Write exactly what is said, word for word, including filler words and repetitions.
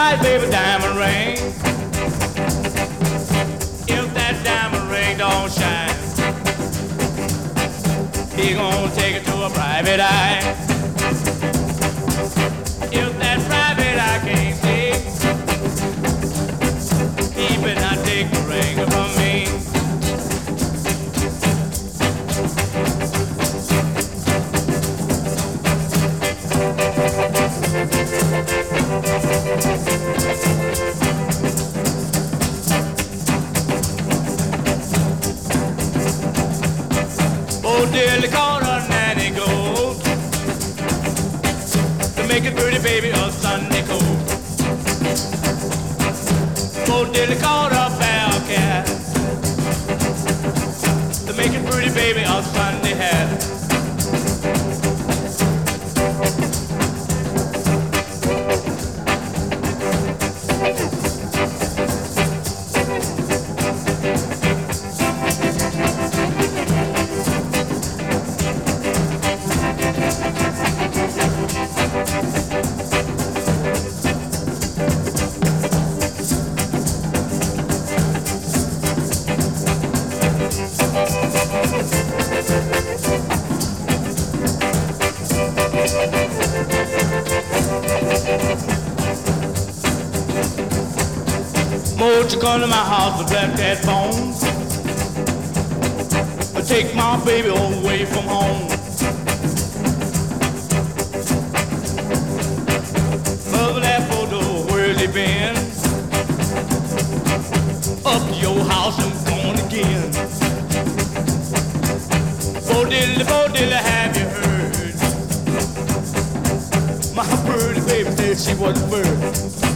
prize, baby, diamond ring. If that diamond ring don't shine, he gonna take it to a private eye. If that private eye can't see, he better not take the ring from me. Oh, dearly called her nanny goat to make a pretty baby a Sunday coat. Oh, dearly called her bell cat to make a pretty baby a Sunday hat. Won't you come to my house and black that phone? Or take my baby away from home. Mother that photo, where's he been? Up to your house and gone again. Bo diddly, bo diddly, have you heard? My pretty baby said she was a bird.